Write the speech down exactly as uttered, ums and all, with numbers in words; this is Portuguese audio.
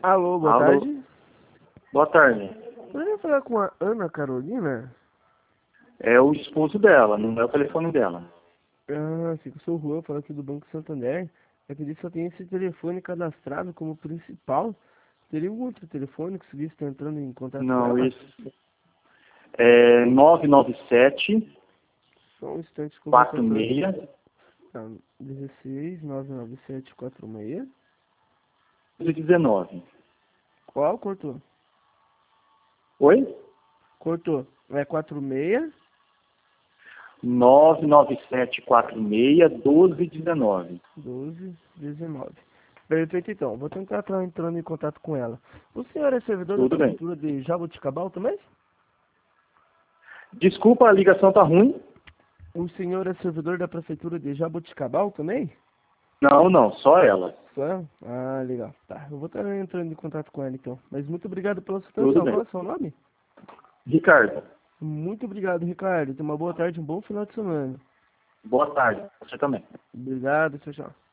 Alô, boa Alô. tarde. Boa tarde. Poderia falar com a Ana Carolina? É o esposo dela, não é o telefone dela. Ah, sim, eu sou o Juan, falo aqui do Banco Santander. Eu acredito que só tem esse telefone cadastrado como principal. Teria algum outro telefone que você está entrando em contato com Não, ela? esse é nove nove sete, Só um instante que eu vou quatro tentar. seis, Tá, dezesseis, nove nove sete, quatro seis. um nove. Qual? Cortou. Oi? Cortou. É quatro seis. nove nove sete, quatro seis, um dois um nove. doze, dezenove. Perfeito, então. Vou tentar estar entrando em contato com ela. O senhor é servidor da Tudo bem. prefeitura de Jaboticabal também? Desculpa, a ligação tá ruim? O senhor é servidor da prefeitura de Jaboticabal também? Não, não, só ela. Só? Ah, legal. Tá, eu vou estar entrando em contato com ela então. Mas muito obrigado pela sua Tudo atenção. bem. Qual é o seu nome? Ricardo, Muito obrigado, Ricardo. Tenha uma boa tarde, um bom final de semana. boa tarde. Você também. Obrigado, tchau, tchau.